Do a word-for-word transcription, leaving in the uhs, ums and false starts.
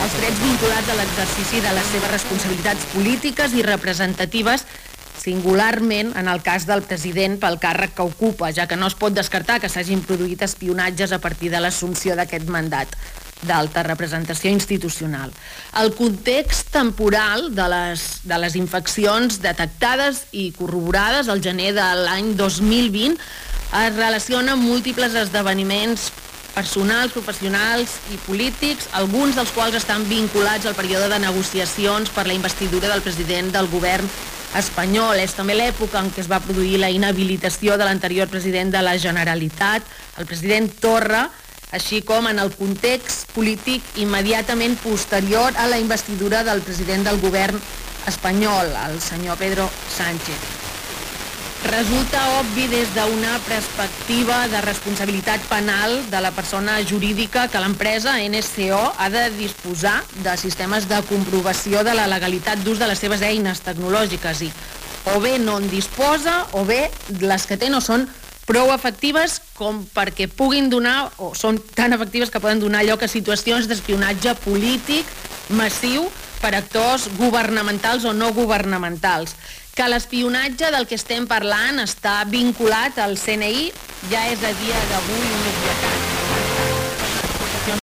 els drets vinculats a l'exercici de les seves responsabilitats polítiques i representatives, singularment en el cas del president pel càrrec que ocupa, ja que no es pot descartar que s'hagin produït espionatges a partir de l'assumpció d'aquest mandat d'alta representació institucional. El context temporal de les, de les infeccions detectades i corroborades al gener de l'any dos mil vint es relaciona amb múltiples esdeveniments personals, professionals i polítics, alguns dels quals estan vinculats al període de negociacions per la investidura del president del govern espanyol. És també l'època en què es va produir la inhabilitació de l'anterior president de la Generalitat, el president Torra, així com en el context polític immediatament posterior a la investidura del president del govern espanyol, el senyor Pedro Sánchez. Resulta obvi des d'una perspectiva de responsabilitat penal de la persona jurídica que l'empresa N S O ha de disposar de sistemes de comprovació de la legalitat d'ús de les seves eines tecnològiques i o bé no en disposa o bé les que té no són prou efectives com perquè puguin donar, o són tan efectives que poden donar lloc a situacions d'espionatge polític massiu per actors governamentals o no governamentals. Que l'espionatge del que estem parlant està vinculat al C N I ja és a dia d'avui un obvietat.